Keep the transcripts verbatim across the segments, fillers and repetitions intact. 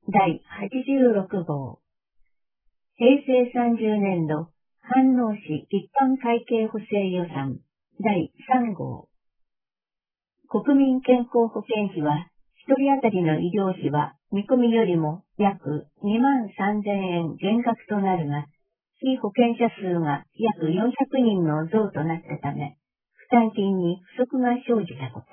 だいはちじゅうろくごう。平成さんじゅうねんど、飯能市一般会計補正予算だいさんごう。国民健康保険費は、一人当たりの医療費は見込みよりも約にまんさんぜんえん減額となるが、被保険者数が約よんひゃくにんの増となったため、負担金に不足が生じたこと。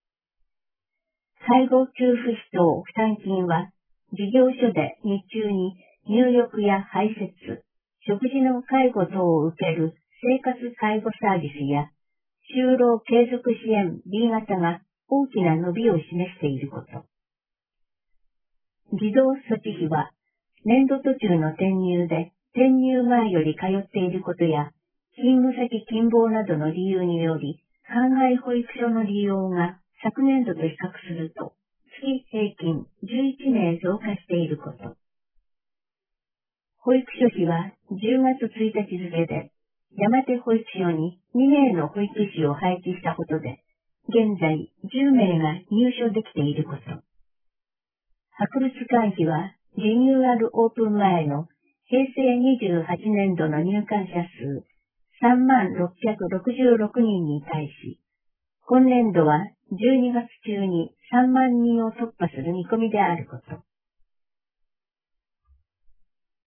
介護給付費等負担金は、事業所で日中に入浴や排泄、食事の介護等を受ける生活介護サービスや、就労継続支援 ビー 型が大きな伸びを示していること。児童措置費は、年度途中の転入で転入前より通っていることや、勤務先近傍などの理由により、館外保育所の利用が昨年度と比較すると、月平均じゅういちめい増加していること。保育所費はじゅうがつついたち付で、山手保育所ににめいの保育士を配置したことで、現在じゅうめいが入所できていること。博物館費はリニューアルオープン前の平成にじゅうはちねんどの入館者数さんまんろっぴゃくろくじゅうろくにんに対し、今年度はじゅうにがつ中にさんまんにんを突破する見込みであること。